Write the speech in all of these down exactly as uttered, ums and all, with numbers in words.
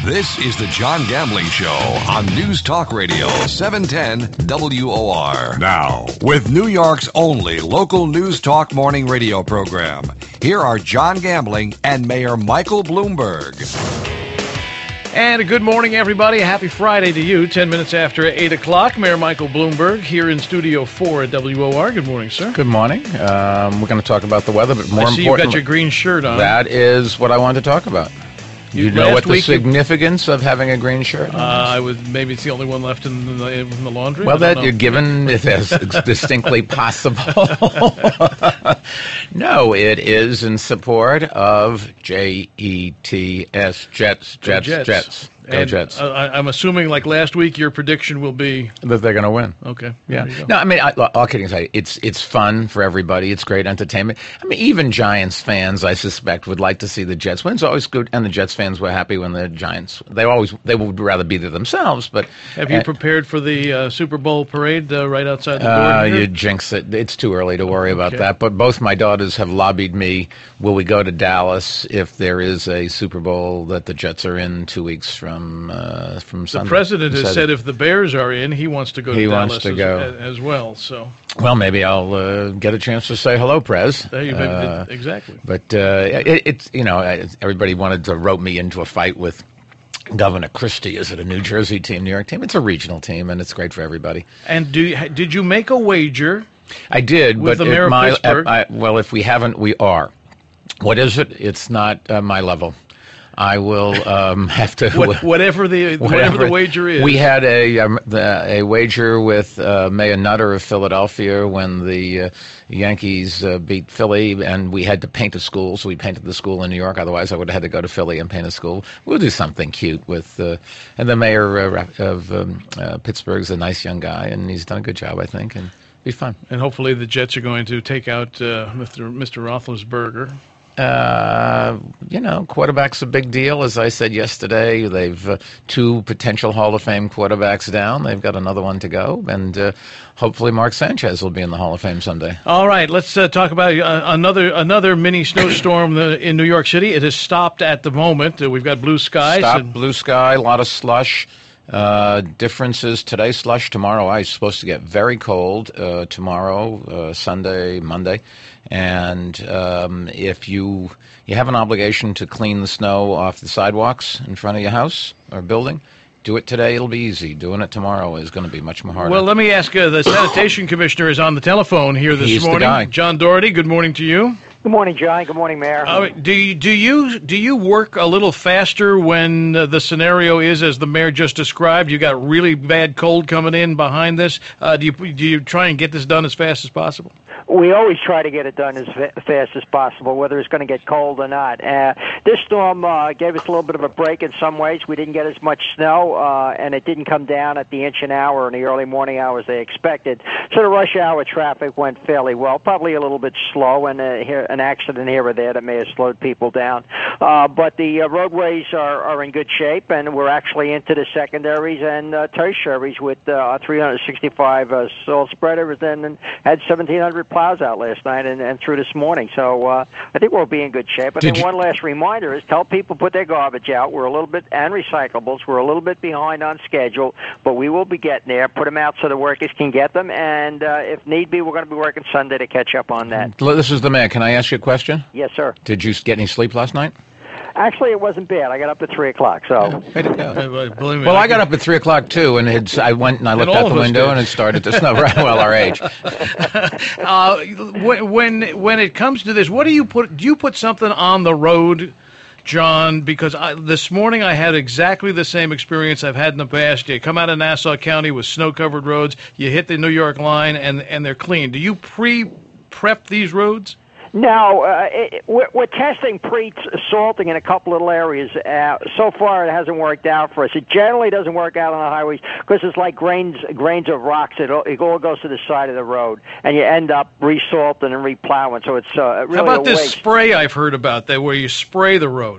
This is the John Gambling Show on News Talk Radio, seven ten W O R. Now, with New York's only local News Talk morning radio program, here are John Gambling and Mayor Michael Bloomberg. And a good morning, everybody. Happy Friday to you. Ten minutes after eight o'clock, Mayor Michael Bloomberg here in Studio four at W O R. Good morning, sir. Good morning. Um, we're going to talk about the weather, but more I see important, you've got your green shirt on. That is what I wanted to talk about. You know what the significance of having a green shirt? Uh, I would maybe it's the only one left in the, in the laundry. Well, that you're given it as distinctly possible. No, it is in support of J E T S, Jets, Jets, Jets. Jets. Go and, Jets. Uh, I, I'm assuming, like last week, your prediction will be that they're going to win. Okay. Yeah. No, I mean, I, all kidding aside, it's it's fun for everybody. It's great entertainment. I mean, even Giants fans, I suspect, would like to see the Jets win. It's always good, and the Jets fans were happy when the Giants. They always they would rather be there themselves. But have you uh, prepared for the uh, Super Bowl parade uh, right outside the door? Uh, here? You jinx it. It's too early to worry about Okay. that. But both my daughters have lobbied me. Will we go to Dallas if there is a Super Bowl that the Jets are in two weeks from? Uh, From the Sunday. president has Said said if the Bears are in, he wants to go to He Dallas wants to as, go. as well. So, well, maybe I'll uh, get a chance to say hello, Prez. there you Uh, exactly. But uh, it, it's you know everybody wanted to rope me into a fight with Governor Christie. Is it a New Jersey team, New York team? It's a regional team, and it's great for everybody. And do you, did you make a wager? I did, With but the mayor it, of my, Pittsburgh? I, well, if we haven't, we are. What is it? It's not uh, my level. I will um, have to. What, whatever the whatever, whatever the wager is. We had a um, the, a wager with uh, Mayor Nutter of Philadelphia when the uh, Yankees uh, beat Philly, and we had to paint a school. So we painted the school in New York. Otherwise, I would have had to go to Philly and paint a school. We'll do something cute with. Uh, and the mayor uh, of um, uh, Pittsburgh's a nice young guy, and he's done a good job, I think, and be fun. And hopefully, the Jets are going to take out uh, Mister Mister Roethlisberger. Uh, you know, quarterback's a big deal. As I said yesterday, they've uh, two potential Hall of Fame quarterbacks down. They've got another one to go, and uh, hopefully Mark Sanchez will be in the Hall of Fame someday. All right, let's uh, talk about uh, another another mini snowstorm uh, in New York City. It has stopped at the moment. Uh, we've got blue skies. Stop, and- blue sky, a lot of slush. Uh, differences today, slush, tomorrow ice. Supposed to get very cold uh, tomorrow, uh, Sunday, Monday. And um, if you you have an obligation to clean the snow off the sidewalks in front of your house or building, do it today. It'll be easy. Doing it tomorrow is going to be much more harder. Well, let me ask uh, the sanitation commissioner is on the telephone here this He's the morning. guy. John Doherty, good morning to you. Good morning, John. Good morning, Mayor. Uh, do you do you do you work a little faster when uh, the scenario is as the mayor just described? You got really bad cold coming in behind this. Uh, do you do you try and get this done as fast as possible? We always try to get it done as fa- fast as possible, whether it's going to get cold or not. Uh, this storm uh, gave us a little bit of a break in some ways. We didn't get as much snow, uh, and it didn't come down at the inch an hour in the early morning hours they expected. So the rush hour traffic went fairly well, probably a little bit slow, and uh, here, an accident here or there that may have slowed people down. Uh, but the uh, roadways are, are in good shape, and we're actually into the secondaries and uh, tertiaries with uh, three hundred sixty-five uh, salt spreaders and, and had seventeen hundred plows out last night and, and through this morning. So uh, I think we'll be in good shape. I Did think you- one last reminder is tell people put their garbage out. We're a little bit, and recyclables, we're a little bit behind on schedule, but we will be getting there. Put them out so the workers can get them, and uh, if need be, we're going to be working Sunday to catch up on that. This is the mayor. Can I ask you a question? Yes, sir. Did you get any sleep last night? Actually, it wasn't bad. I got up at three o'clock, so... Way to go. Uh, believe me, Well, I got up at three o'clock too, and it's, I went and I looked all out of the us window, did. and it started to snow. Right, well, our age. Uh, when when when it comes to this, what do you put? Do you put something on the road, John? Because I, this morning I had exactly the same experience I've had in the past. You come out of Nassau County with snow-covered roads, you hit the New York line, and and they're clean. Do you pre-prep these roads? No, uh, it, we're, we're testing pre-salting in a couple little areas. Uh, so far, it hasn't worked out for us. It generally doesn't work out on the highways because it's like grains grains of rocks. It, all- it all goes to the side of the road, and you end up resalting and replowing. So it's uh, really How about a this waste. spray I've heard about that, where you spray the road?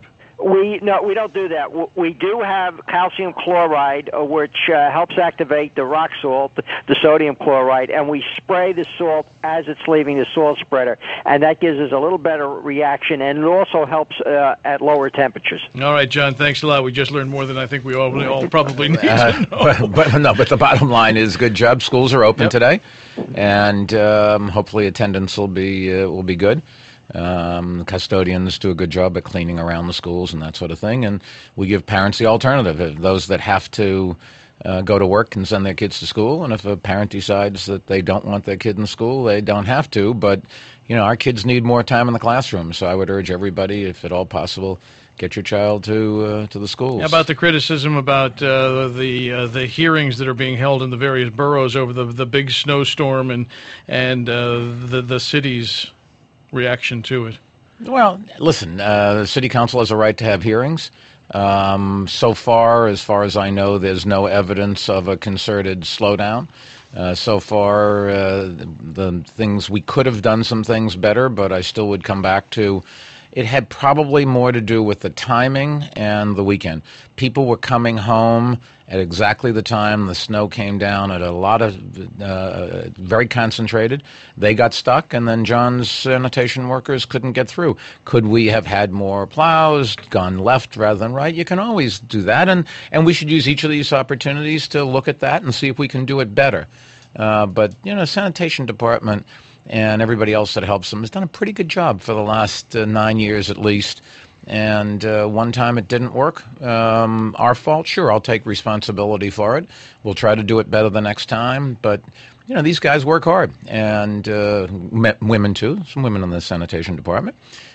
We no, we don't do that. We do have calcium chloride, uh, which uh, helps activate the rock salt, the, the sodium chloride, and we spray the salt as it's leaving the salt spreader, and that gives us a little better reaction, and it also helps uh, at lower temperatures. All right, John, thanks a lot. We just learned more than I think we all, all probably need uh, to know. But, but no, but the bottom line is, good job. Schools are open Yep. today, and um, hopefully attendance will be uh, will be good. Um, the custodians do a good job at cleaning around the schools and that sort of thing, and we give parents the alternative. Those that have to uh, go to work can send their kids to school, and if a parent decides that they don't want their kid in school, they don't have to. But, you know, our kids need more time in the classroom, so I would urge everybody, if at all possible, get your child to uh, to the schools. How about the criticism about uh, the uh, the hearings that are being held in the various boroughs over the the big snowstorm and and uh, the the city's reaction to it? Well, listen, uh, the city council has a right to have hearings. Um, so far, as far as I know, there's no evidence of a concerted slowdown. Uh, so far, uh, the, the things we could have done some things better, but I still would come back to it had probably more to do with the timing and the weekend. People were coming home at exactly the time the snow came down at a lot of, uh, very concentrated. They got stuck, and then John's sanitation workers couldn't get through. Could we have had more plows, gone left rather than right? You can always do that, and, and we should use each of these opportunities to look at that and see if we can do it better. Uh, but, you know, sanitation department and everybody else that helps them has done a pretty good job for the last uh, nine years at least. And uh, one time it didn't work. Um, our fault? Sure, I'll take responsibility for it. We'll try to do it better the next time. But, you know, these guys work hard. And uh, m- women, too. Some women in the sanitation department.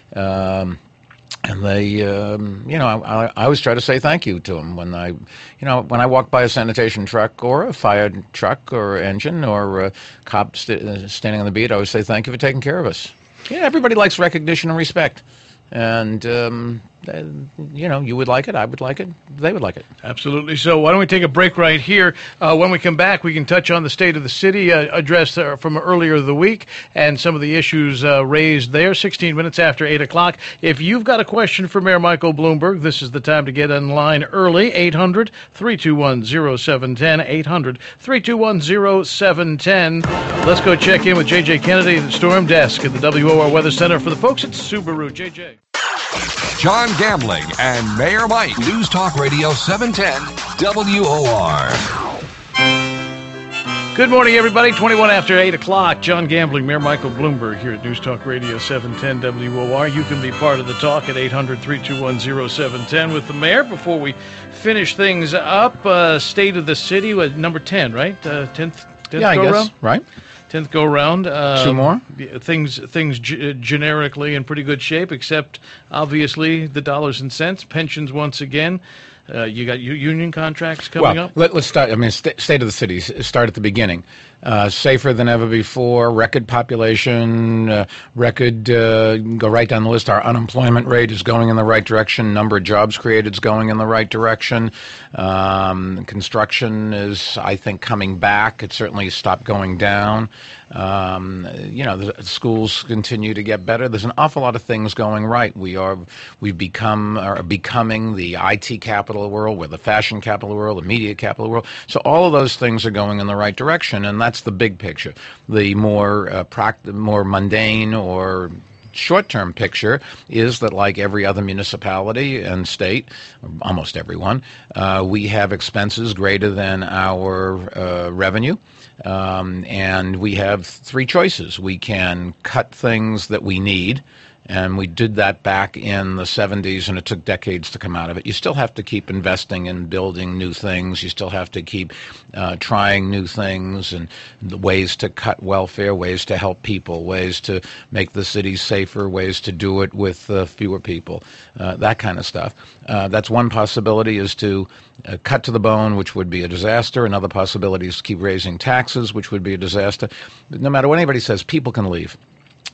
Um And they, um, you know, I, I always try to say thank you to them when I, you know, when I walk by a sanitation truck or a fire truck or engine or a cop st- standing on the beat. I always say thank you for taking care of us. Yeah, everybody likes recognition and respect, and um, uh, you know, you would like it, I would like it, they would like it. Absolutely. So why don't we take a break right here? Uh, when we come back, we can touch on the state of the city uh, address uh, from earlier the week and some of the issues uh, raised there, sixteen minutes after eight o'clock. If you've got a question for Mayor Michael Bloomberg, this is the time to get in line early, eight hundred, three two one, oh seven one zero, eight hundred, three two one, oh seven one zero. Let's go check in with J J Kennedy at the Storm Desk at the W O R Weather Center for the folks at Subaru. J J. John Gambling and Mayor Mike. News Talk Radio seven ten W O R. Good morning, everybody. twenty-one after eight o'clock. John Gambling, Mayor Michael Bloomberg here at News Talk Radio seven ten W O R. You can be part of the talk at eight hundred, three two one, oh seven one zero with the mayor. Before we finish things up, uh, state of the city was number ten, right? Uh, tenth, tenth Yeah, go I guess, round? right? Tenth go round. Uh, Two more? Things things g- generically in pretty good shape, except obviously the dollars and cents. Pensions once again. Uh, you got u- union contracts coming well, up? Let, let's start. I mean, st- state of the city, start at the beginning. Uh, safer than ever before, record population, uh, record, uh, go right down the list. Our unemployment rate is going in the right direction. Number of jobs created is going in the right direction. Um, construction is, I think, coming back. It certainly stopped going down. Um, you know, the schools continue to get better. There's an awful lot of things going right. We are, we've become, are becoming the I T capital of the world. We're the fashion capital of the world, the media capital of the world. So all of those things are going in the right direction, and that's the big picture. The more uh, pract- more mundane or short-term picture is that, like every other municipality and state, almost everyone, uh, we have expenses greater than our uh, revenue. Um, and we have three choices. We can cut things that we need, and we did that back in the seventies, and it took decades to come out of it. You still have to keep investing in building new things. You still have to keep uh, trying new things and the ways to cut welfare, ways to help people, ways to make the city safer, ways to do it with uh, fewer people, uh, that kind of stuff. Uh, that's one possibility, is to uh, cut to the bone, which would be a disaster. Another possibility is to keep raising taxes, which would be a disaster. But no matter what anybody says, people can leave.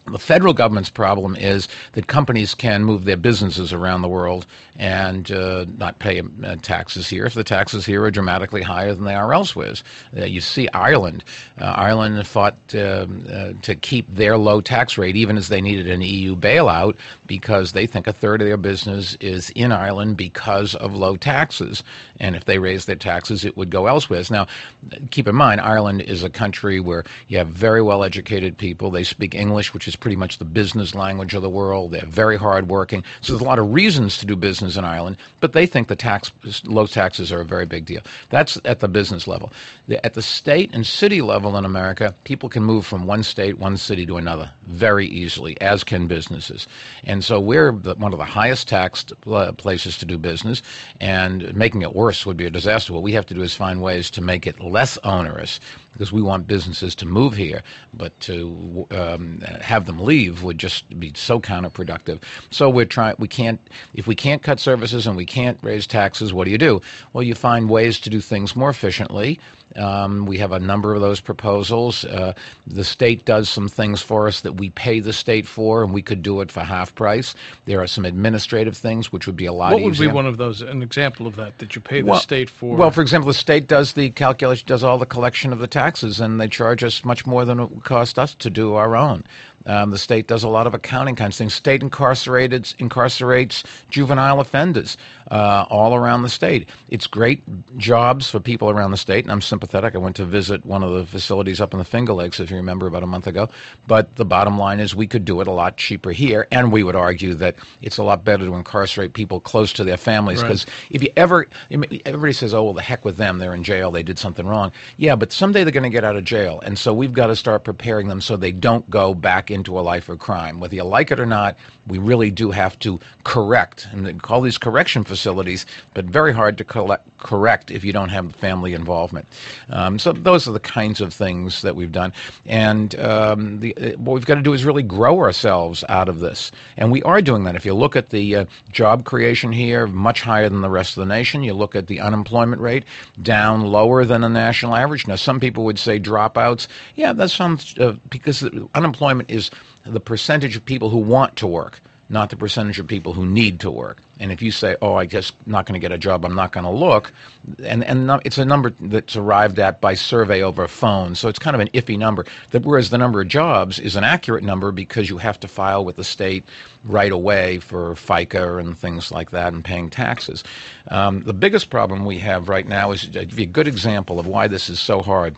The federal government's problem is that companies can move their businesses around the world and uh, not pay uh, taxes here if the taxes here are dramatically higher than they are elsewhere. Uh, you see Ireland. Uh, Ireland fought uh, uh, to keep their low tax rate even as they needed an E U bailout because they think a third of their business is in Ireland because of low taxes. And if they raise their taxes, it would go elsewhere. Now, keep in mind, Ireland is a country where you have very well-educated people. They speak English, which is pretty much the business language of the world. They're very hardworking. So there's a lot of reasons to do business in Ireland, but they think the tax, low taxes are a very big deal. That's at the business level. The, at the state and city level in America, people can move from one state, one city to another very easily, as can businesses. And so we're the, one of the highest taxed uh, places to do business, and making it worse would be a disaster. What we have to do is find ways to make it less onerous, because we want businesses to move here, but to um, have them leave would just be so counterproductive. So we're trying. We can't. If we can't cut services and we can't raise taxes, what do you do? Well, you find ways to do things more efficiently. Um, we have a number of those proposals. Uh, the state does some things for us that we pay the state for, and we could do it for half price. There are some administrative things which would be a lot what easier. What would be one of those? An example of that that you pay the well, state for? Well, for example, the state does the calculation, does all the collection of the taxes, and they charge us much more than it would cost us to do our own. Um, the state does a lot of accounting kinds of things. State incarcerated incarcerates juvenile offenders uh, all around the state. It's great jobs for people around the state, and I'm sympathetic. I went to visit one of the facilities up in the Finger Lakes, if you remember, about a month ago. But the bottom line is we could do it a lot cheaper here, and we would argue that it's a lot better to incarcerate people close to their families, because right. if you ever, everybody says, oh, well, the heck with them, they're in jail, they did something wrong. Yeah, but someday they're going to get out of jail, and so we've got to start preparing them so they don't go back into a life of crime. Whether you like it or not, we really do have to correct, and they call these correction facilities, but very hard to collect, correct if you don't have family involvement. Um, so those are the kinds of things that we've done, and um, the, what we've got to do is really grow ourselves out of this, and we are doing that. If you look at the uh, job creation here, much higher than the rest of the nation. You look at the unemployment rate, down lower than the national average. Now, some people would say dropouts. Yeah, that's some, uh, because unemployment is the percentage of people who want to work, not the percentage of people who need to work. And if you say, oh, I just not going to get a job, I'm not going to look, and, and no, it's a number that's arrived at by survey over a phone, so it's kind of an iffy number. That, whereas the number of jobs is an accurate number because you have to file with the state right away for FICA and things like that and paying taxes. Um, the biggest problem we have right now is, to give you a good example of why this is so hard.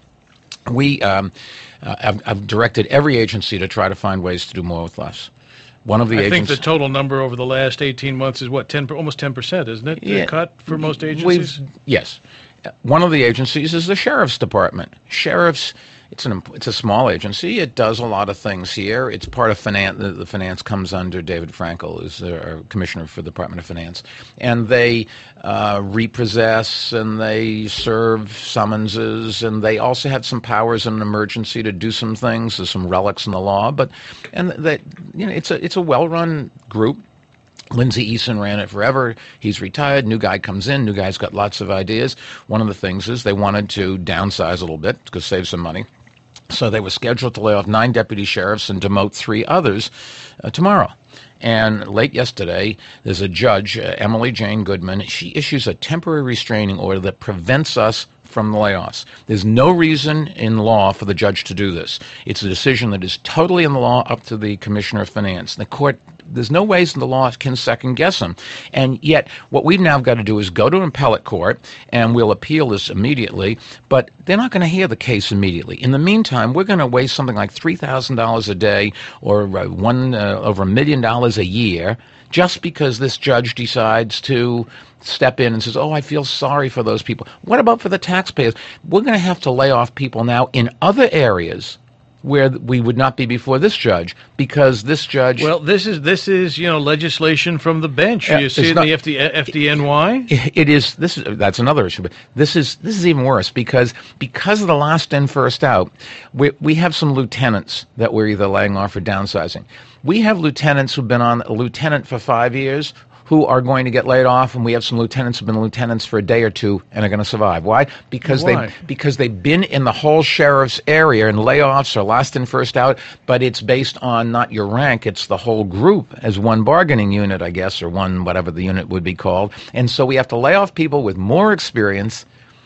We, um, uh, I've, I've directed every agency to try to find ways to do more with less. One of the I agents, think the total number over the last eighteen months is what, ten, almost ten percent, isn't it? Yeah, the cut for most agencies? Yes. One of the agencies is the Sheriff's Department. Sheriffs, it's an it's a small agency. It does a lot of things here. It's part of finance. The, the finance comes under David Frankel, who's our commissioner for the Department of Finance, and they uh, repossess and they serve summonses, and they also have some powers in an emergency to do some things. There's some relics in the law, but and that you know it's a it's a well-run group. Lindsay Eason ran it forever. He's retired. New guy comes in. New guy's got lots of ideas. One of the things is they wanted to downsize a little bit to save some money. So they were scheduled to lay off nine deputy sheriffs and demote three others uh, tomorrow. And late yesterday, there's a judge, uh, Emily Jane Goodman. She issues a temporary restraining order that prevents us from the layoffs. There's no reason in law for the judge to do this. It's a decision that is totally in the law, up to the Commissioner of Finance. The court, there's no ways in the law can second guess them. And yet, what we've now got to do is go to an appellate court, and we'll appeal this immediately, but they're not going to hear the case immediately. In the meantime, we're going to waste something like three thousand dollars a day, or uh, one uh, over a million dollars a year, just because this judge decides to step in and says, oh, I feel sorry for those people. What about for the taxpayers? We're going to have to lay off people now in other areas where we would not be before this judge, because this judge... Well, this is, this is you know, legislation from the bench. Uh, you see it in not, the F D, F D N Y? It, it is, this is, that's another issue, but this is, this is even worse, because, because of the last in, first out, we, we have some lieutenants that we're either laying off or downsizing. We have lieutenants who've been on a lieutenant for five years, who are going to get laid off, and we have some lieutenants who've been lieutenants for a day or two and are going to survive. Why? Because Why? they because they've been in the whole sheriff's area, and layoffs are last in, first out, but it's based on not your rank, it's the whole group as one bargaining unit, I guess, or one whatever the unit would be called. And so we have to lay off people with more experience,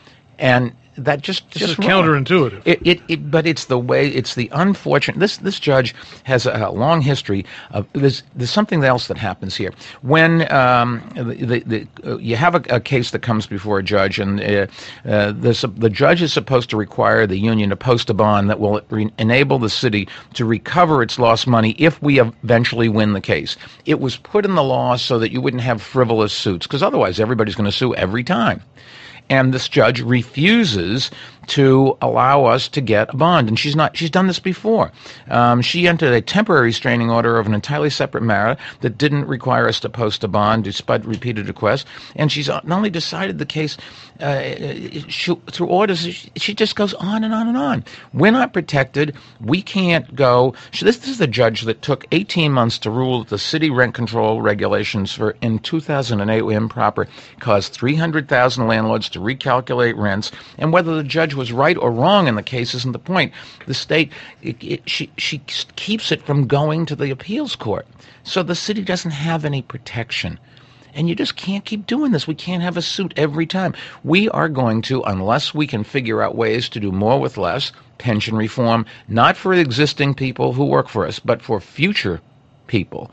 and that just This just is wrong. counterintuitive. It, it, it, but it's the way, it's the unfortunate, this this judge has a, a long history of, there's, there's something else that happens here. When um, the, the, the, uh, you have a, a case that comes before a judge, and uh, uh, the, the judge is supposed to require the union to post a bond that will re- enable the city to recover its lost money if we eventually win the case. It was put in the law so that you wouldn't have frivolous suits, because otherwise everybody's going to sue every time. And this judge refuses to allow us to get a bond. And she's not, she's done this before. Um, she entered a temporary restraining order of an entirely separate matter that didn't require us to post a bond despite repeated requests. And she's not only decided the case uh, she, through orders, she, she just goes on and on and on. We're not protected. We can't go. She, this, this is the judge that took eighteen months to rule that the city rent control regulations for in two thousand eight were improper, caused three hundred thousand landlords to recalculate rents, and whether the judge was right or wrong in the case isn't the point. The state, it, it, she, she keeps it from going to the appeals court. So the city doesn't have any protection. And you just can't keep doing this. We can't have a suit every time. We are going to, unless we can figure out ways to do more with less, pension reform, not for existing people who work for us, but for future people.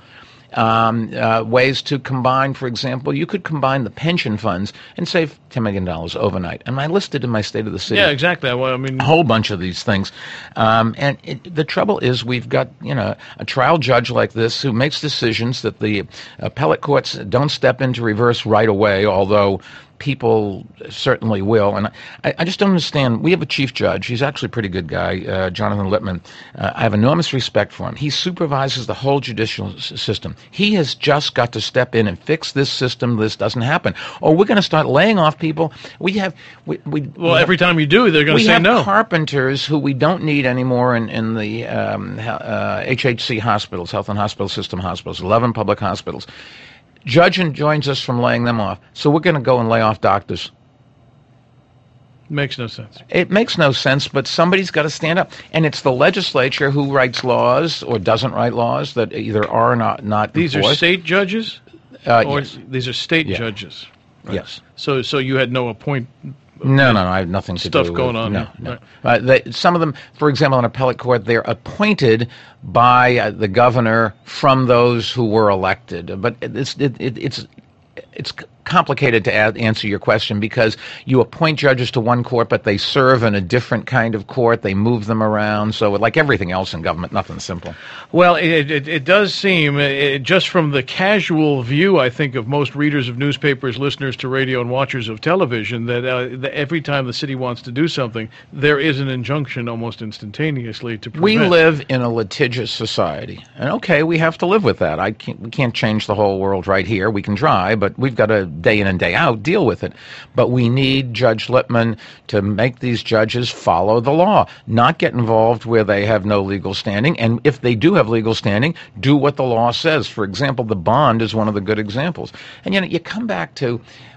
Um, uh, ways to combine, for example, you could combine the pension funds and save ten million dollars overnight. And I listed in my State of the City Yeah, exactly. Well, I mean, a whole bunch of these things. Um, and it, the trouble is we've got, you know, a trial judge like this who makes decisions that the appellate courts don't step in to reverse right away, although people certainly will. And I, I just don't understand. We have a chief judge. He's actually a pretty good guy, uh, Jonathan Lippman. Uh, I have enormous respect for him. He supervises the whole judicial s- system. He has just got to step in and fix this system. This doesn't happen. Or we're going to start laying off people. We have... We, we, well, we every have, time you do, they're going to we say have no. carpenters who we don't need anymore in, in the um, uh, H H C hospitals, Health and Hospital System hospitals, eleven public hospitals. Judge enjoins us from laying them off, so we're going to go and lay off doctors. Makes no sense. It makes no sense, but somebody's got to stand up. And it's the legislature who writes laws or doesn't write laws that either are or not, not These enforced. are state judges? Uh, or yes. these are state Yeah. judges? Right. Yes. So so you had no appoint... No, no, no. I have nothing to Stuff do with going on No, here. no. Right. Uh, they, some of them, for example, in appellate court, they're appointed by uh, the governor from those who were elected. But it's it, it, it's it's complicated to add, answer your question because you appoint judges to one court, but they serve in a different kind of court. They move them around. So, like everything else in government, nothing's simple. Well, it, it, it does seem, it, just from the casual view, I think, of most readers of newspapers, listeners to radio, and watchers of television, that, uh, that every time the city wants to do something, there is an injunction almost instantaneously to prevent. We live in a litigious society, and okay, we have to live with that. I can't, we can't change the whole world right here. We can try, but we've got to day in and day out deal with it. But we need Judge Lippman to make these judges follow the law, not get involved where they have no legal standing, and if they do have legal standing, do what the law says. For example, the bond is one of the good examples. And you know, you come back to,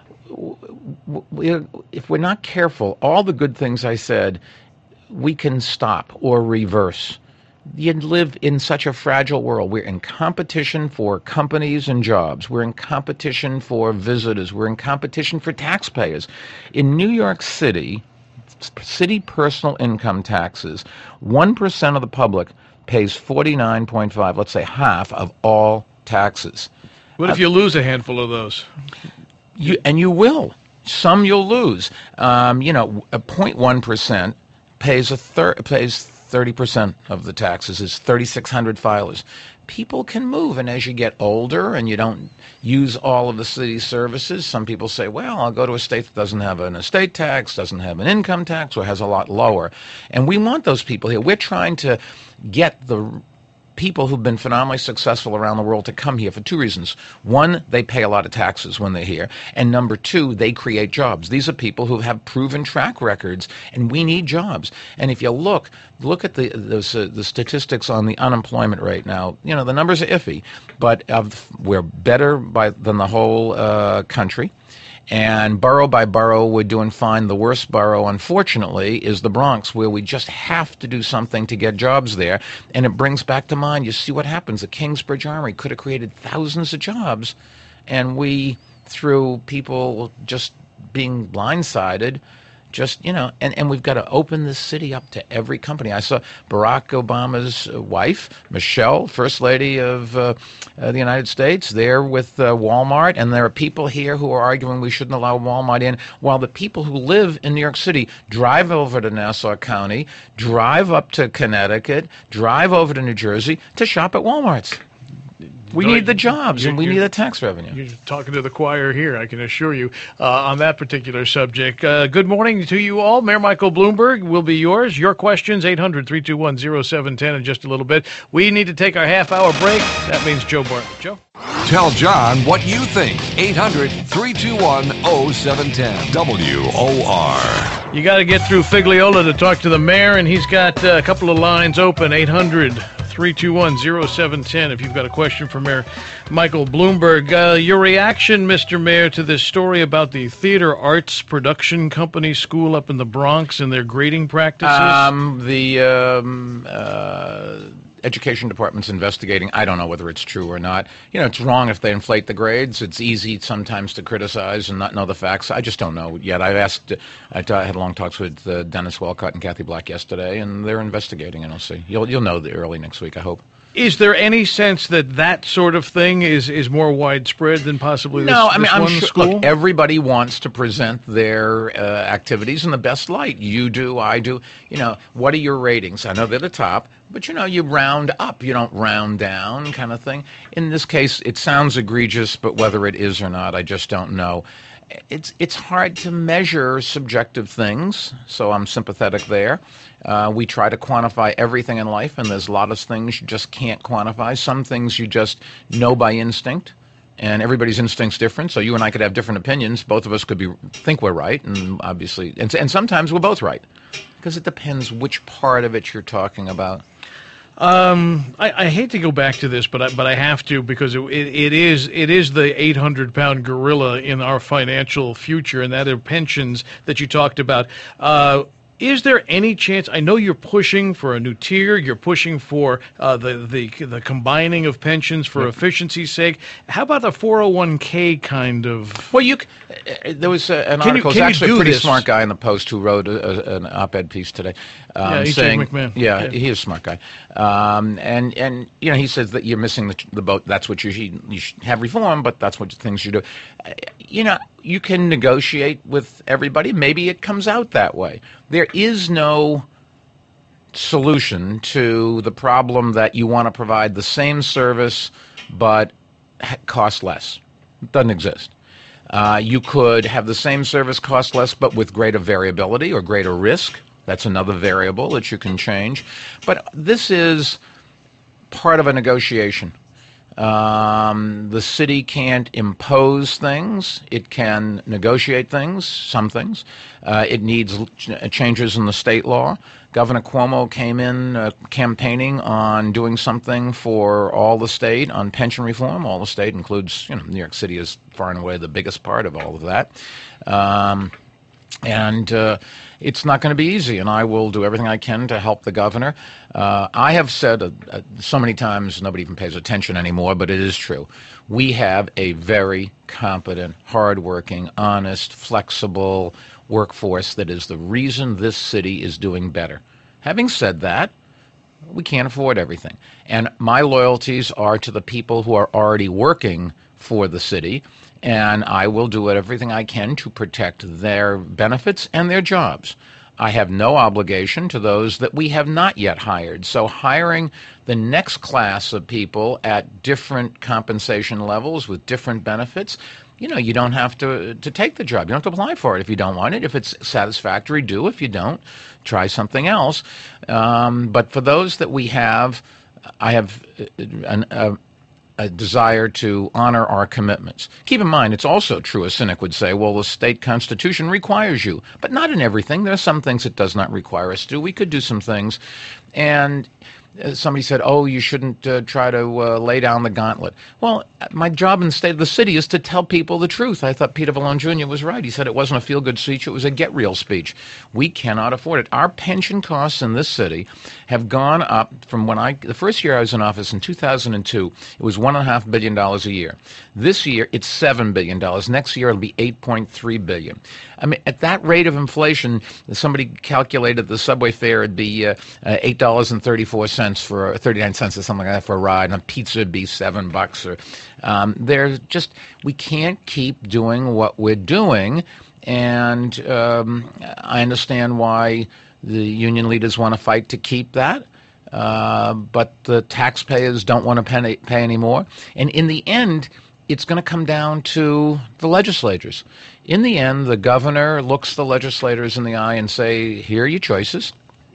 if we're not careful, all the good things I said, we can stop or reverse. You live in such a fragile world. We're in competition for companies and jobs. We're in competition for visitors. We're in competition for taxpayers. In New York City, city personal income taxes, one percent of the public pays forty-nine point five, let's say half of all taxes. What if you lose a handful of those? You, and you will. Some you'll lose. Um, you know, a zero point one percent pays a thir- pays thirty percent of the taxes, is thirty-six hundred filers. People can move, and as you get older and you don't use all of the city's services, some people say, well, I'll go to a state that doesn't have an estate tax, doesn't have an income tax, or has a lot lower. And we want those people here. We're trying to get the people who've been phenomenally successful around the world to come here for two reasons. One, they pay a lot of taxes when they're here. And number two, they create jobs. These are people who have proven track records, and we need jobs. And if you look, look at the those, uh, the statistics on the unemployment rate now. You know, the numbers are iffy, but of, we're better by, than the whole uh, country. And borough by borough, we're doing fine. The worst borough, unfortunately, is the Bronx, where we just have to do something to get jobs there. And it brings back to mind, you see what happens. The Kingsbridge Armory could have created thousands of jobs. And we, through people just being blindsided, just, you know, and, and we've got to open this city up to every company. I saw Barack Obama's wife, Michelle, First Lady of uh, uh, the United States, there with uh, Walmart, and there are people here who are arguing we shouldn't allow Walmart in, while the people who live in New York City drive over to Nassau County, drive up to Connecticut, drive over to New Jersey to shop at Walmarts. We need the jobs, and we need the tax revenue. You're talking to the choir here, I can assure you, uh, on that particular subject. Uh, good morning to you all. Mayor Michael Bloomberg will be yours. Your questions, eight hundred, three two one, oh seven one oh in just a little bit. We need to take our half-hour break. That means Joe Bartlett. Joe? Tell John what you think. eight hundred, three two one, oh seven one oh W O R. You got to get through Figliola to talk to the mayor, and he's got uh, a couple of lines open, eight hundred, three two one, oh seven one oh if you've got a question for Mayor Michael Bloomberg. Uh, your reaction, Mister Mayor, to this story about the Theater Arts Production Company School up in the Bronx and their grading practices? Um, the um, uh, Education Department's investigating. I don't know whether it's true or not. You know, it's wrong if they inflate the grades. It's easy sometimes to criticize and not know the facts. I just don't know yet. I've asked, I had long talks with uh, Dennis Walcott and Kathy Black yesterday, and they're investigating, and I'll see. You'll, you'll know the early next week, I hope. Is there any sense that that sort of thing is, is more widespread than possibly this, no, I mean, this I'm one sure, school? Look, everybody wants to present their uh, activities in the best light. You do, I do. You know, what are your ratings? I know they're the top, but, you know, you round up. You don't round down kind of thing. In this case, it sounds egregious, but whether it is or not, I just don't know. It's it's hard to measure subjective things, so I'm sympathetic there. Uh, we try to quantify everything in life, and there's a lot of things you just can't quantify. Some things you just know by instinct, and everybody's instinct's different, so you and I could have different opinions. Both of us could be think we're right, and obviously, and, and sometimes we're both right, because it depends which part of it you're talking about. Um, I, I hate to go back to this, but I, but I have to, because it, it, it is it is the eight hundred pound gorilla in our financial future, and that are pensions that you talked about. Uh, Is there any chance? I know you're pushing for a new tier. You're pushing for uh, the, the the combining of pensions for yep. efficiency's sake. How about a four oh one k kind of? Well, you uh, there was uh, an can article. You, can actually you a pretty this? smart guy in the Post who wrote a, a, an op-ed piece today. Um, yeah, saying, McMahon. Yeah, yeah, he is a smart guy. Um, and and you know, he says that you're missing the, the boat. That's what you should, you should have reform, but that's what things you do. Uh, you know, you can negotiate with everybody. Maybe it comes out that way. There is no solution to the problem that you want to provide the same service but cost less. It doesn't exist. Uh, you could have the same service cost less but with greater variability or greater risk. That's another variable that you can change. But this is part of a negotiation. Um, the city can't impose things. It can negotiate things, some things. Uh, it needs ch- changes in the state law. Governor Cuomo came in uh, campaigning on doing something for all the state on pension reform. All the state includes, you know, New York City is far and away the biggest part of all of that. Um, And uh, it's not going to be easy, and I will do everything I can to help the governor. Uh, I have said uh, uh, so many times, nobody even pays attention anymore, but it is true. We have a very competent, hardworking, honest, flexible workforce that is the reason this city is doing better. Having said that, we can't afford everything. And my loyalties are to the people who are already working for the city, and I will do everything I can to protect their benefits and their jobs. I have no obligation to those that we have not yet hired. So hiring the next class of people at different compensation levels with different benefits, you know, you don't have to to take the job. You don't have to apply for it if you don't want it. If it's satisfactory, do. If you don't, try something else. Um, but for those that we have I have an, a, a desire to honor our commitments. Keep in mind, it's also true, a cynic would say, well, the state constitution requires you, but not in everything. There are some things it does not require us to do. We could do some things. And somebody said, oh, you shouldn't uh, try to uh, lay down the gauntlet. Well, my job in the state of the city is to tell people the truth. I thought Peter Vallone Junior was right. He said it wasn't a feel-good speech. It was a get-real speech. We cannot afford it. Our pension costs in this city have gone up from when I, the first year I was in office in two thousand two, it was one point five billion dollars a year. This year, it's seven billion dollars. Next year, it'll be eight point three billion dollars. I mean, at that rate of inflation, somebody calculated the subway fare would be uh, uh, eight dollars and thirty-four cents for thirty-nine cents or something like that for a ride, and a pizza would be seven bucks. Or um, there's just we can't keep doing what we're doing, and um, I understand why the union leaders want to fight to keep that. Uh, but the taxpayers don't want to pay, pay anymore. And in the end, it's going to come down to the legislators. In the end, the governor looks the legislators in the eye and say, here are your choices.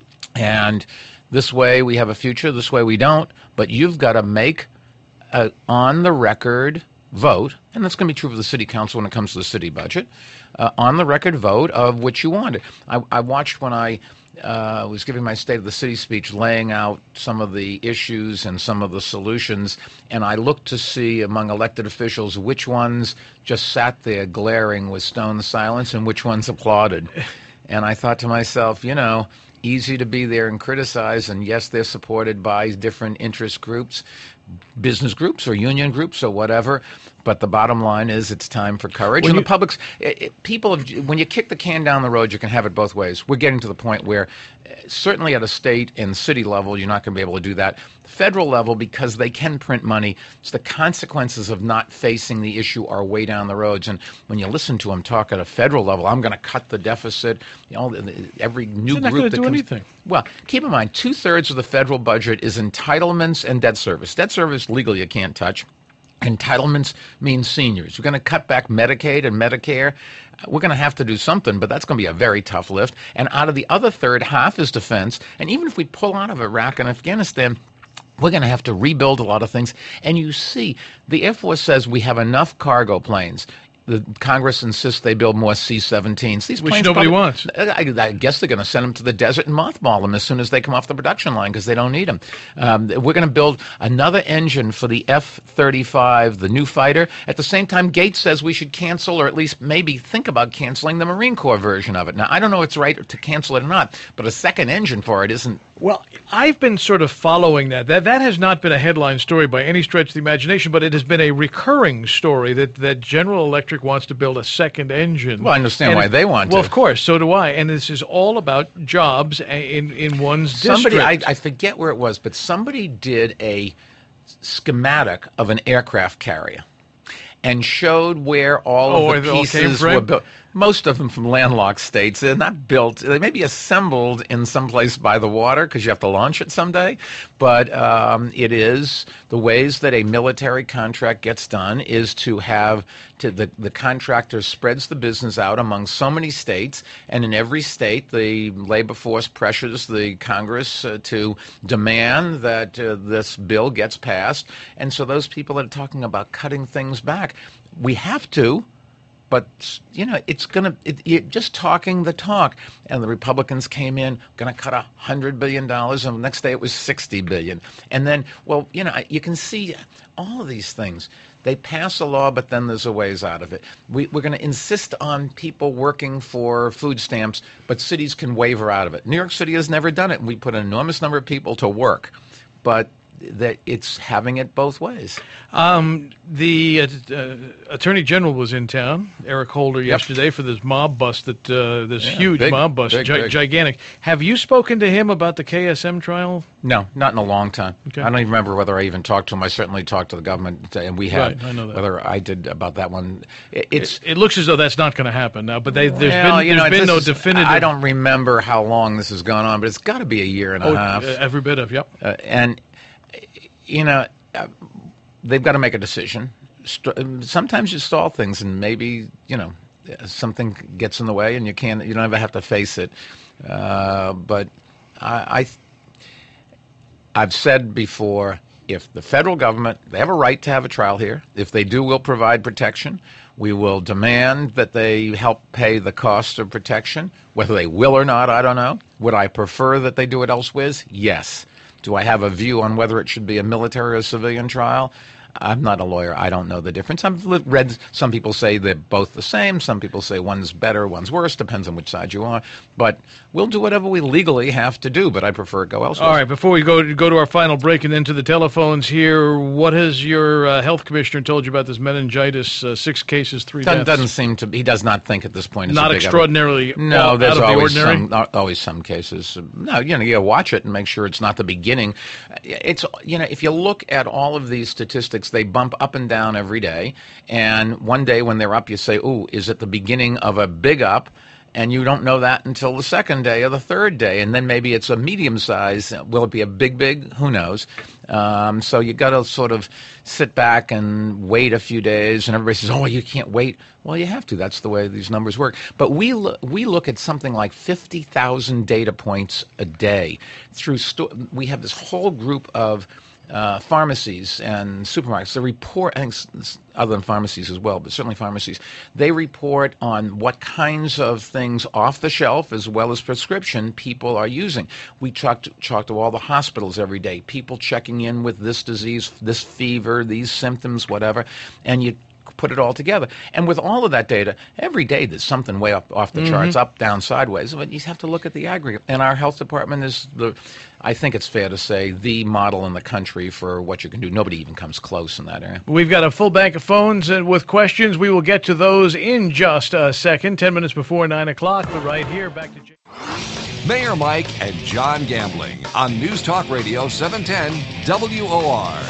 And this way we have a future, this way we don't. But you've got to make an on-the-record vote, and that's going to be true for the city council when it comes to the city budget, uh, on-the-record vote of what you want. I, I watched when I uh, was giving my State of the City speech, laying out some of the issues and some of the solutions, and I looked to see among elected officials which ones just sat there glaring with stone silence and which ones applauded. And I thought to myself, you know, easy to be there and criticize, and yes, they're supported by different interest groups, business groups or union groups or whatever, but the bottom line is it's time for courage. When and you, the public's it, it, people have, when you kick the can down the road, you can have it both ways. We're getting to the point where uh, certainly at a state and city level, you're not going to be able to do that. Federal level, because they can print money, it's the consequences of not facing the issue are way down the roads. And when you listen to them talk at a federal level, I'm going to cut the deficit. You know, every new They're not group going that to do comes, anything. Well, keep in mind, two-thirds of the federal budget is entitlements and debt service. Debt service, legally, you can't touch. Entitlements mean seniors. We're going to cut back Medicaid and Medicare. We're going to have to do something, but that's going to be a very tough lift. And out of the other third, half is defense. And even if we pull out of Iraq and Afghanistan, we're going to have to rebuild a lot of things. And you see, the Air Force says we have enough cargo planes. The Congress insists they build more C seventeens. These Which planes nobody probably, wants. I, I guess they're going to send them to the desert and mothball them as soon as they come off the production line because they don't need them. Um, we're going to build another engine for the F thirty-five, the new fighter. At the same time, Gates says we should cancel or at least maybe think about canceling the Marine Corps version of it. Now, I don't know if it's right to cancel it or not, but a second engine for it isn't. Well, I've been sort of following that. That that has not been a headline story by any stretch of the imagination, but it has been a recurring story that, that General Electric wants to build a second engine. Well, I understand and why they want well, to. of course, so do I. And this is all about jobs in, in one's somebody, district. I, I forget where it was, but somebody did a schematic of an aircraft carrier and showed where all oh, of the pieces were built. Most of them from landlocked states. They're not built. They may be assembled in some place by the water because you have to launch it someday. But um, it is the ways that a military contract gets done is to have to the, the contractor spreads the business out among so many states. And in every state, the labor force pressures the Congress uh, to demand that uh, this bill gets passed. And so those people that are talking about cutting things back, we have to. But, you know, it's going to, it, it, just talking the talk. And the Republicans came in, going to cut one hundred billion dollars, and the next day it was sixty billion dollars. And then, well, you know, you can see all of these things. They pass a law, but then there's a ways out of it. We, we're going to insist on people working for food stamps, but cities can waver out of it. New York City has never done it. We put an enormous number of people to work. But that it's having it both ways. Um, the uh, uh, Attorney General was in town, Eric Holder, Yep. yesterday for this mob bust, that uh, this Yeah, huge big, mob bust, big, gi- big. gigantic. Have you spoken to him about the K S M trial? No, not in a long time. Okay. I don't even remember whether I even talked to him. I certainly talked to the government, and we have. Right, I know that. Whether I did about that one, it, it's. It, it looks as though that's not going to happen now, but they, there's well, been, you there's know, been this no is- definitive. I don't remember how long this has gone on, but it's got to be a year and a oh, half. uh, every bit of, yep. Uh, and, you know, uh, they've got to make a decision. St- sometimes you stall things, and maybe, you know, something gets in the way, and you can't. You don't ever have to face it. Uh, but I, I've said before, if the federal government, they have a right to have a trial here. If they do, we'll provide protection. We will demand that they help pay the cost of protection. Whether they will or not, I don't know. Would I prefer that they do it elsewhere? Yes. Do I have a view on whether it should be a military or civilian trial? I'm not a lawyer. I don't know the difference. I've read some people say they're both the same. Some people say one's better, one's worse. Depends on which side you are. But we'll do whatever we legally have to do, but I prefer it go elsewhere. All right, before we go, go to our final break and then to the telephones here, what has your uh, health commissioner told you about this meningitis, uh, six cases, three doesn't, deaths? Doesn't seem to, he does not think at this point it's not a big extraordinarily ever. No, out there's of always the ordinary? some, always some cases. No, you know, you gotta watch it and make sure it's not the beginning. It's, you know, if you look at all of these statistics, they bump up and down every day, and one day when they're up, you say, "Ooh, is it the beginning of a big up?" And you don't know that until the second day or the third day, and then maybe it's a medium size. Will it be a big, big? Who knows? Um, so you got to sort of sit back and wait a few days, and everybody says, "Oh, you can't wait." Well, you have to. That's the way these numbers work. But we lo- we look at something like fifty thousand data points a day through. Sto- we have this whole group of Uh, pharmacies and supermarkets, they report, I think other than pharmacies as well, but certainly pharmacies, they report on what kinds of things off the shelf as well as prescription people are using. We talk to, talk to all the hospitals every day, people checking in with this disease, this fever, these symptoms, whatever, and you put it all together. And with all of that data, every day there's something way up off the mm-hmm. charts, up, down, sideways. But you have to look at the aggregate. And our health department is, the, I think it's fair to say, the model in the country for what you can do. Nobody even comes close in that area. We've got a full bank of phones and with questions. We will get to those in just a second. Ten minutes before nine o'clock, but right here, back to Jay. Mayor Mike and John Gambling on News Talk Radio seven ten W O R.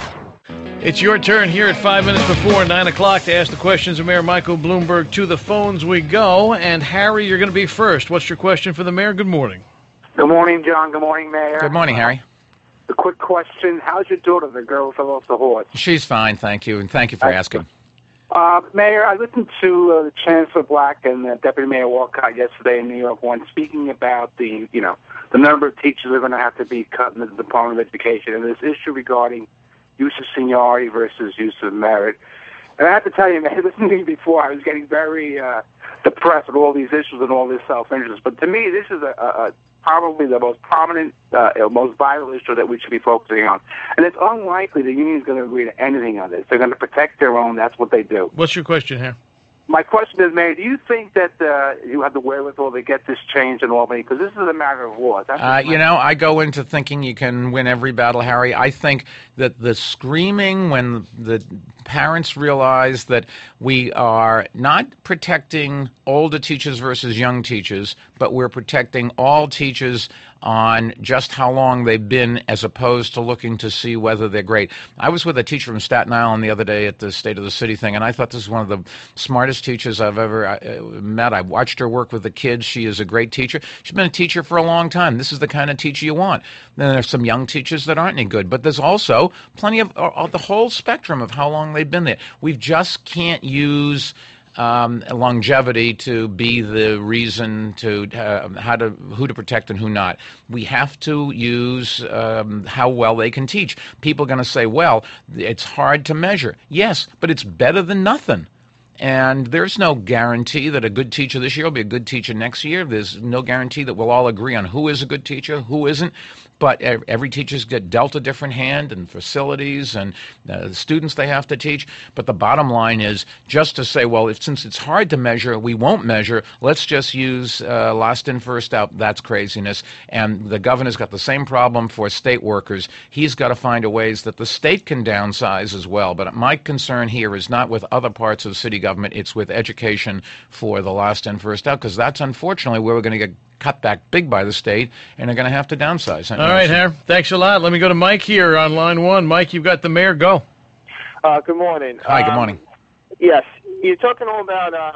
It's your turn here at five minutes before nine o'clock to ask the questions of Mayor Michael Bloomberg. To the phones we go. And Harry, you're going to be first. What's your question for the mayor? Good morning. Good morning, John. Good morning, Mayor. Good morning, Harry. The quick question, how's your daughter, the girl who fell off the horse? She's fine, thank you, and thank you for asking. Uh, Mayor, I listened to uh, the Chancellor Black and uh, Deputy Mayor Walcott yesterday in New York one speaking about the, you know, the number of teachers are going to have to be cut in the Department of Education, and this issue regarding use of seniority versus use of merit. And I have to tell you, man, listening to you before, I was getting very uh, depressed with all these issues and all this self-interest. But to me, this is a, a, a probably the most prominent, uh, most vital issue that we should be focusing on. And it's unlikely the union is going to agree to anything on this. They're going to protect their own. That's what they do. What's your question here? My question is, Mayor, do you think that uh, you have the wherewithal to get this changed in Albany? Because this is a matter of law. Uh, you know, I go into thinking you can win every battle, Harry. I think that the screaming when the parents realize that we are not protecting older teachers versus young teachers, but we're protecting all teachers on just how long they've been as opposed to looking to see whether they're great. I was with a teacher from Staten Island the other day at the State of the City thing, and I thought this was one of the smartest teachers I've ever uh, met. I watched her work with the kids. She is a great teacher. She's been a teacher for a long time. This is the kind of teacher you want. Then there's some young teachers that aren't any good, but there's also plenty of uh, the whole spectrum of how long they've been there. We just can't use Um, longevity to be the reason to uh, how to who to protect and who not. We have to use um, how well they can teach. People are going to say, well, it's hard to measure. Yes, but it's better than nothing. And there's no guarantee that a good teacher this year will be a good teacher next year. There's no guarantee that we'll all agree on who is a good teacher, who isn't. But every teacher's get dealt a different hand and facilities and uh, the students they have to teach. But the bottom line is just to say, well, if, since it's hard to measure, we won't measure. Let's just use uh, last in, first out. That's craziness. And the governor's got the same problem for state workers. He's got to find a ways that the state can downsize as well. But my concern here is not with other parts of city government. It's with education for the last in, first out, because that's unfortunately where we're going to get cut back big by the state, and they're going to have to downsize. All right, Harry. Thanks a lot. Let me go to Mike here on line one. Mike, you've got the mayor. Go. Uh, good morning. Hi, good um, morning. Yes. You're talking all about um,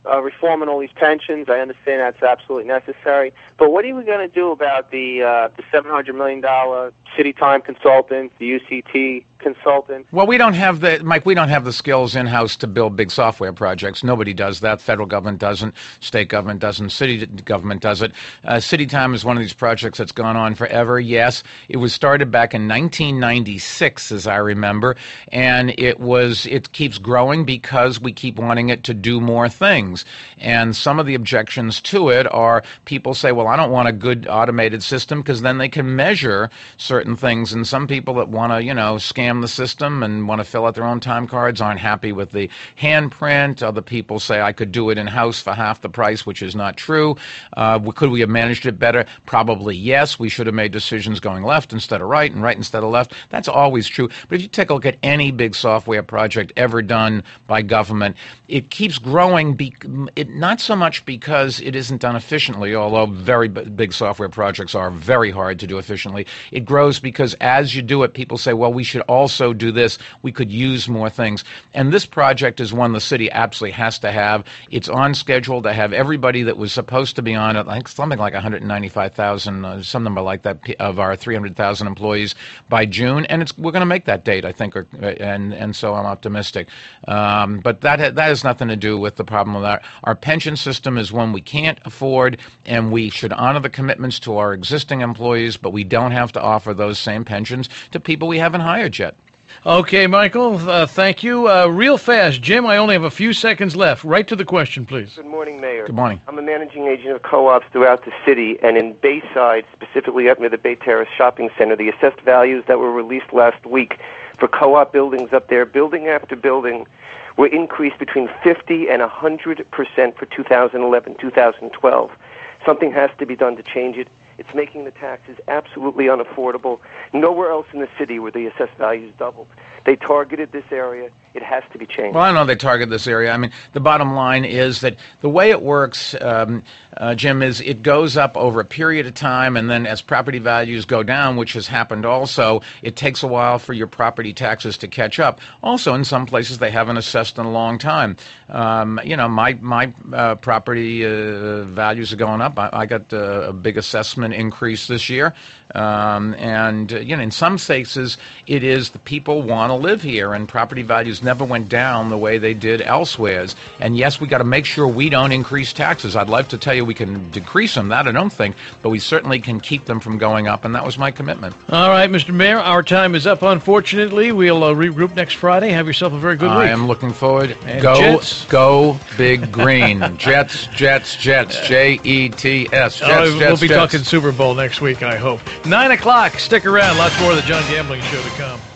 uh, reforming all these pensions. I understand that's absolutely necessary. But what are we going to do about the uh, the seven hundred million dollars City Time consultant, the U C T consultant? Well, we don't have the, Mike, we don't have the skills in-house to build big software projects. Nobody does that. Federal government doesn't. State government doesn't. City government does it. Uh, City Time is one of these projects that's gone on forever. Yes, it was started back in nineteen ninety-six, as I remember, and it was, it keeps growing because we keep wanting it to do more things. And some of the objections to it are people say, well, I don't want a good automated system because then they can measure certain things. And some people that want to, you know, scam the system and want to fill out their own time cards aren't happy with the handprint. Other people say I could do it in-house for half the price, which is not true. Uh, could we have managed it better? Probably yes. We should have made decisions going left instead of right and right instead of left. That's always true. But if you take a look at any big software project ever done by government, it keeps growing, be- it, not so much because it isn't done efficiently, although very b- big software projects are very hard to do efficiently. It grows because as you do it, people say, well, we should also do this. We could use more things. And this project is one the city absolutely has to have. It's on schedule to have everybody that was supposed to be on it, like something like one hundred ninety-five thousand, uh, some number like that, of our three hundred thousand employees by June. And it's, we're going to make that date, I think, or, and and so I'm optimistic. Um, but that ha- that has nothing to do with the problem with our, our pension system is one we can't afford, and we should honor the commitments to our existing employees, but we don't have to offer those same pensions to people we haven't hired yet. Okay, Michael, uh, thank you. Uh, real fast, Jim, I only have a few seconds left. Right to the question, please. Good morning, Mayor. Good morning. I'm a managing agent of co-ops throughout the city, and in Bayside, specifically up near the Bay Terrace Shopping Center, the assessed values that were released last week for co-op buildings up there, building after building, were increased between fifty and one hundred percent for two thousand eleven, two thousand twelve. Something has to be done to change it. It's making the taxes absolutely unaffordable. Nowhere else in the city were the assessed values doubled. They targeted this area. It has to be changed. Well, I know they target this area. I mean, the bottom line is that the way it works, um, uh, Jim, is it goes up over a period of time, and then as property values go down, which has happened also, it takes a while for your property taxes to catch up. Also, in some places, they haven't assessed in a long time. Um, you know, my my uh, property uh, values are going up. I, I got uh, a big assessment increase this year. Um, and, uh, you know, in some cases, it is the people want to live here, and property values never went down the way they did elsewhere. And yes, we got to make sure we don't increase taxes. I'd love to tell you we can decrease them. That I don't think, but we certainly can keep them from going up, and that was my commitment. All right, Mister Mayor, our time is up, unfortunately. We'll uh, regroup next Friday. Have yourself a very good I week. I am looking forward. And go, Jets. go, Big Green. Jets, Jets, Jets. J E T S. Jets, Oh, Jets, we'll be Jets. talking Super Bowl next week, I hope. Nine o'clock. Stick around. Lots more of the John Gambling Show to come.